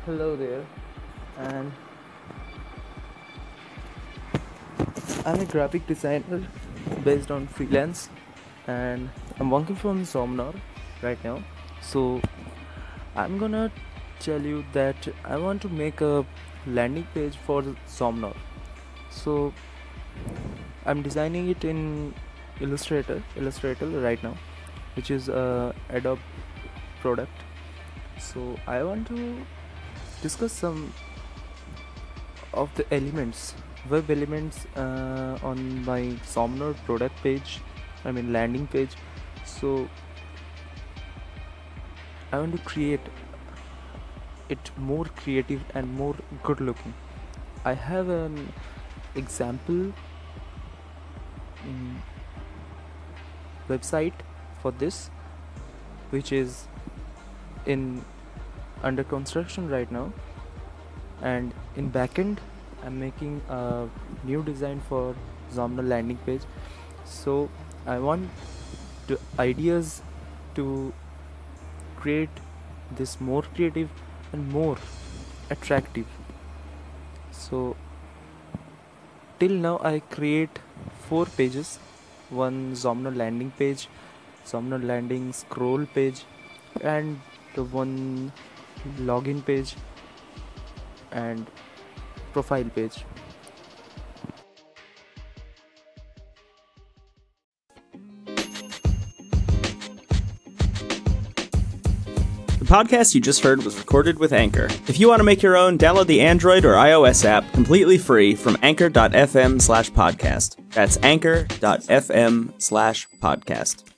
Hello there, and I'm a graphic designer based on freelance, and I'm working from Somnar right now. So I'm gonna tell you that I want to make a landing page for Somnar. So I'm designing it in Illustrator right now, which is a Adobe product. So I want to discuss some of the elements, web elements on my Somnor product page, I mean landing page. So I want to create it more creative and more good looking. I have an example mm, website for this, which is in under construction right now, and in backend I'm making a new design for Somnor landing page. So I want the ideas to create this more creative and more attractive. So till now I create four pages: one Somnor landing page, Somnor landing scroll page, and the one login page and profile page. The podcast you just heard was recorded with Anchor. If you want to make your own, download the Android or iOS app completely free from anchor.fm/podcast. That's anchor.fm/podcast.